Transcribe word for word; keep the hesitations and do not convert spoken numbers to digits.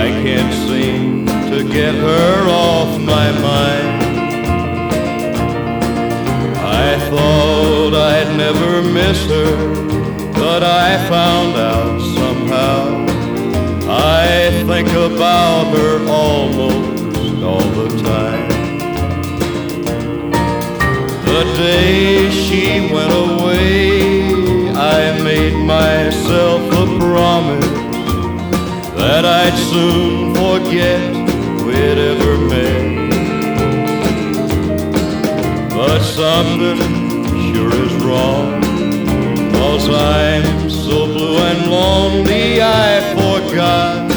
I can't seem to get her off my mind. I thought I'd never miss her, but I found out somehow. I think about her almost all the time. The day she went away, I made myself a promise that I'd soon forget we'd ever met. But something sure is wrong, 'cause I'm so blue and lonely I forgot